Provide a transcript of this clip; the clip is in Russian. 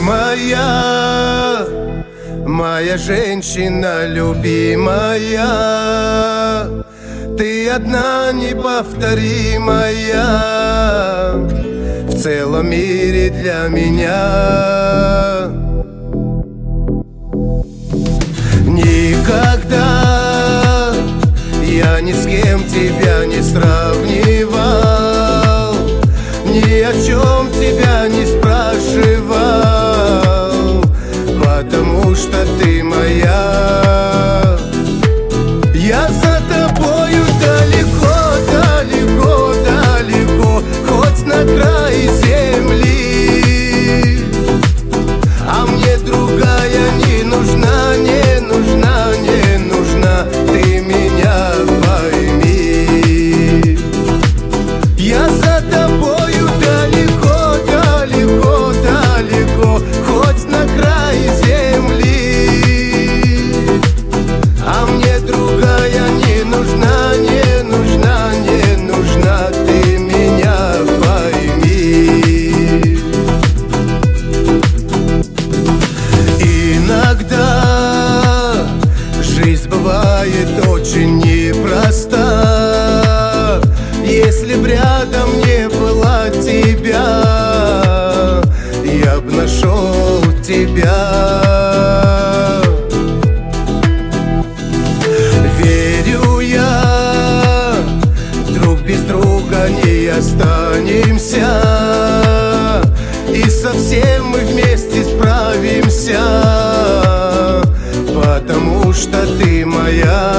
моя, моя женщина любимая, ты одна неповторимая в целом мире для меня. Никогда я ни с кем тебя не сравнивал, ни о чем тебя не спрашивал, потому что ты моя. Я за тобою далеко, далеко, далеко, хоть на край земли, а мне другая не нужна, не нужна, не нужна, ты меня пойми. Я за тобою далеко, далеко, далеко, хоть на край земли, а мне другая не нужна, не нужна, не нужна, ты меня пойми. Иногда жизнь бывает очень непроста. Если б рядом не было тебя, я б нашел тебя. Верю я, друг без друга не останемся, и совсем мы вместе справимся, потому что ты моя.